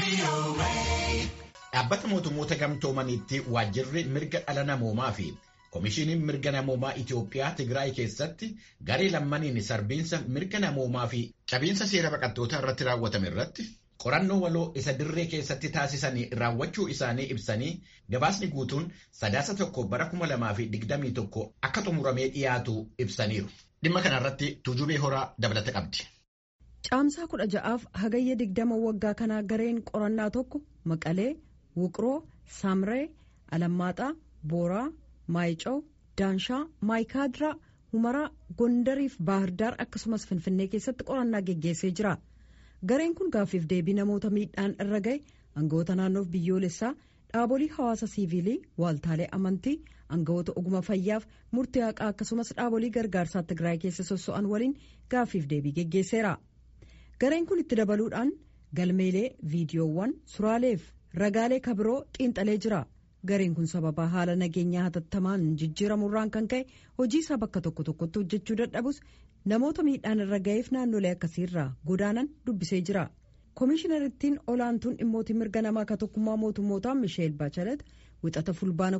Dhaabbata mootummoota gamtoomaniitti waajjirri mirga dhala namoomaa fi Komishiiniin mirga namoomaa Itoophiyaa Tigraay keessatti garee lammaniin sarbiinsa mirga namoomaa fi cabiinsa seera baqattootaa irratti raawwatame irratti qorannoo waloo isa dirree keessatti taasisanii raawwachuu isaanii ibsanii gabaasni guutuun 1/1/2021 akka xumuramee dhiyaatu ibsaniiru. Dhimma kanarratti Tuujubee Horaa dabalata qabdi. Caamsaa 16 hagayya 20 waggaa kanaa gareen qorannaa tokko Maqalee, Wuqroo, Samree, Alammaaxaa, Booraa, Maayicaw, Daanshaa, Maayikaadiraa, Humaraa, Gondariif Baahirdaar akkasumas Finfinnee keessatti qorannaa geggeessee jira. Gareen kun gaaffiif deebii namoota miidhaan irra gahe aangawoota naannoof biyyoolessaa, dhaabolee hawaasa siivilii, waaltaalee amantii, aangawoota ogummaa fayyaaf murtii haqaa akkasumas dhaabolee gargaarsaa Tigraay keessa sosso'an waliin gaaffiif deebii geggeesseera. Gareen kun itti dabaluudhaan galmeelee, viidiyoowwan, suuraaleef ragaalee kabiroo xiinxalee jira. Gareen kun sababa haala nageenyaa hatattamaan jijjiiramuurraan kan ka'e hojii isaa bakka tokko tokkotti hojjechuu dadhabus namoota miidhaan irra ga'eef naannolee akkasiirraa godaanan dubbisee jira. Komishiinarittiin olaantuun dhimmoota mirga namaa akka tokkummaa mootummootaa Misheel Baachelet wixata fulbaana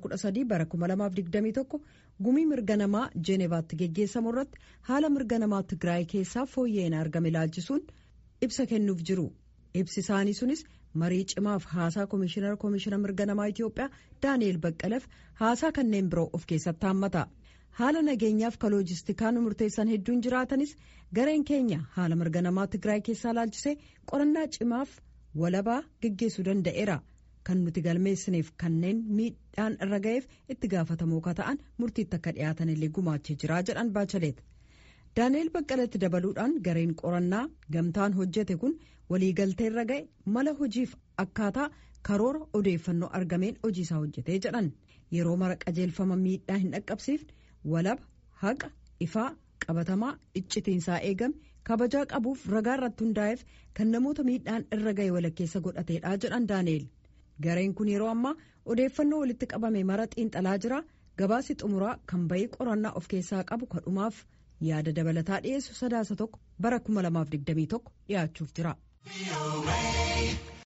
13/2021 gumii mirga namaa Jeenevaatti geggeessamu irratti haala mirga namaa Tigraay keessaa fooyya'ina argame ilaalchisuun ibsa kennuuf jiru. Ibsi isaanii sunis marii cimaaf haasaa komishiina mirga namaa Itoophiyaa Daani'eel Baqqaleef haasaa kanneen biroo of keessatti haammata. Haala nageenyaaf ka loojistikaan murteessan hedduun jiraatanis gareen keenya haala mirga namaa Tigraay keessaa ilaalchisee qorannaa cimaaf walabaa geggeessuu danda'eera. Kan nuti galmeessineef kanneen miidhaan irra ga'eef itti gaafatamoo ka ta'an murtiitti akka dhiyaatan illee gumaachee jira jedhan Baachelet. Daani'eel Baqqaleetti dabaluudhaan gareen qorannaa gamtaan hojjete kun waliigaltee irra ga'e mala hojiif akkaataa karoora odeeffannoo argameen hojii isaa hojjetee jedhan. Yeroo mara qajeelfama miidhaa hin dhaqqabsiifne walaba, haqa, ifaa, qabatamaa, iccitiinsaa eegame, kabajaa qabuuf ragaa irratti hundaa'eef kan namoota miidhaan irra ga'e walakkeessa godhateedha jedhan Daani'eel. Gareen kun yeroo ammaa odeeffannoo walitti qabame mara xiinxalaa jira. Gabaasi xumuraa kan bahee qorannaa of keessaa qabu kadhumaaf yaada dabalataa dhiyeessu 3/1/2021 dhiyaachuuf jira.